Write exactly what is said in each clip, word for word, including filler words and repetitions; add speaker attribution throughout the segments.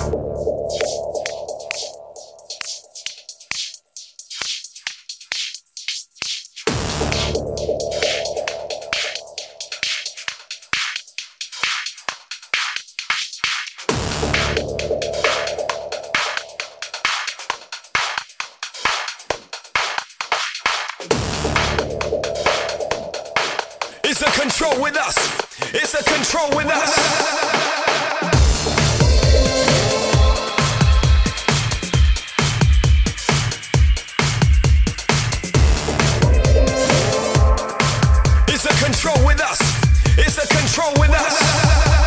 Speaker 1: It's a control with us. It's a control with us. It's a control with us. It's a control with us.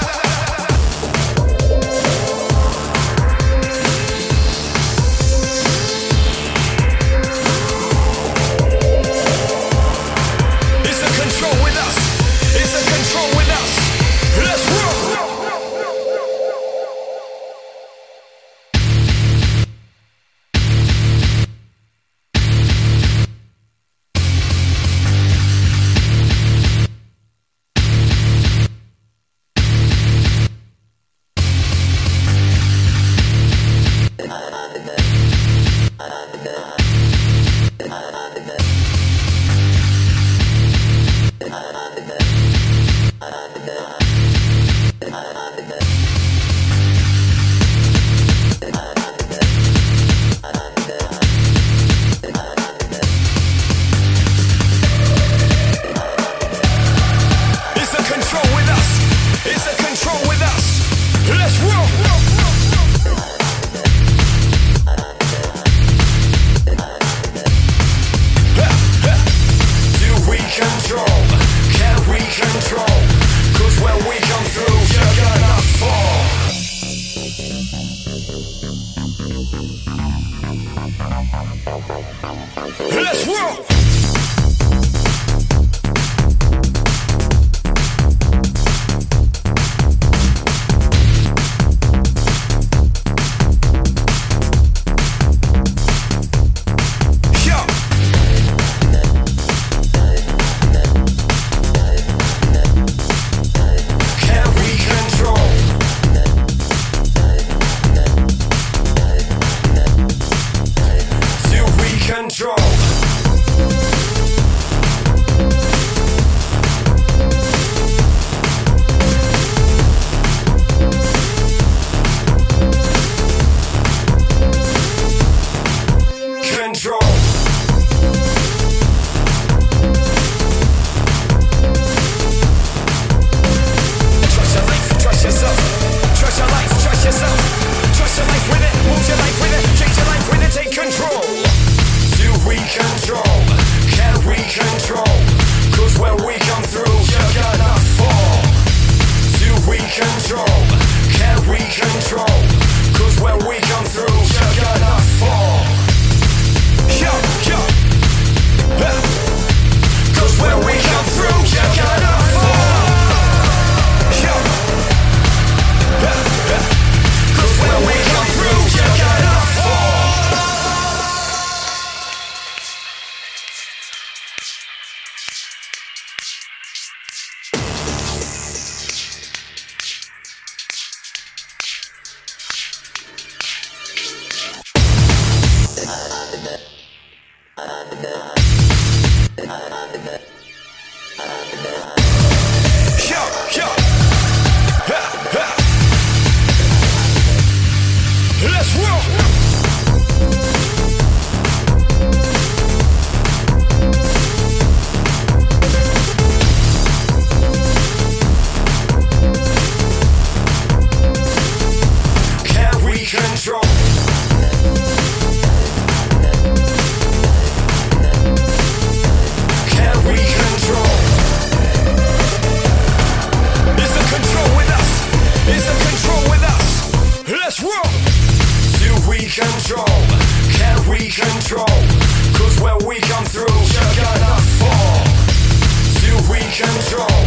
Speaker 1: Let's roll! Control. Control. Trust your life, trust yourself. Trust your life, trust yourself. Trust your life with it, move your life with it, change your life with it, take control. We control, can we control? Cause when we come through, you're gonna fall. Do we control, can we control? Cause when we come through, you're gonna fall. Yo, yo, uh. Cause when we come through, you're gonna fall. Yo, uh, uh. Cause when we come through, you're gonna fall. Let's roll! Can we control? Can we control? Is the control with us? Is the control with us? Let's roll! Do we control? Can we control? Cause when we come through, you're gonna fall. Do we control?